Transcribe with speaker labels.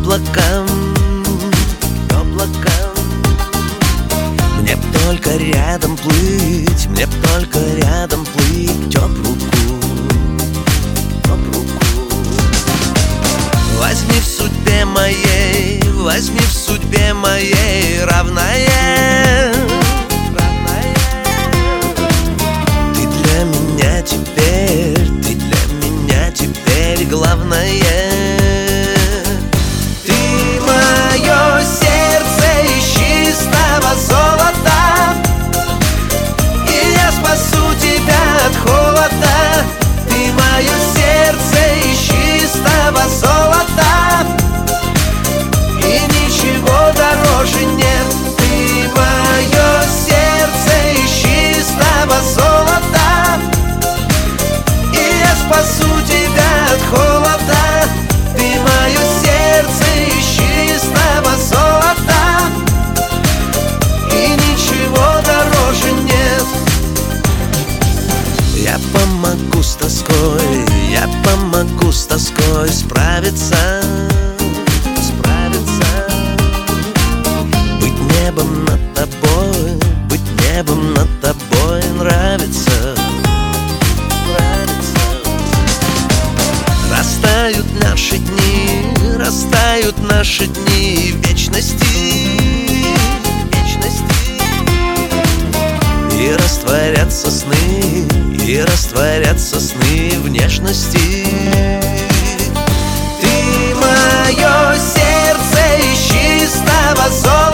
Speaker 1: облакам, облакам. Мне б только рядом плыть, мне б только рядом плыть, тёп руку, тёп руку. Возьми в судьбе моей, возьми в судьбе моей равная, равная. Ты для меня теперь, ты для меня теперь главное. Ты мое сердце из чистого золота, и я спасу тебя от холода. Ты мое сердце из чистого золота, и ничего дороже нет. Ты мое сердце из чистого золота, и я спасу тебя от холода. Ты мое сердце из чистого золота, и ничего дороже нет. Я помогу с тоской, я помогу с тоской справиться, справиться. Быть небом над тобой, быть небом над тобой нравится, нравится. Растают наши дни, растают наши дни в вечности, вечности. И растворятся сны, и растворятся сны в нежности. Ты мое сердце из чистого золота,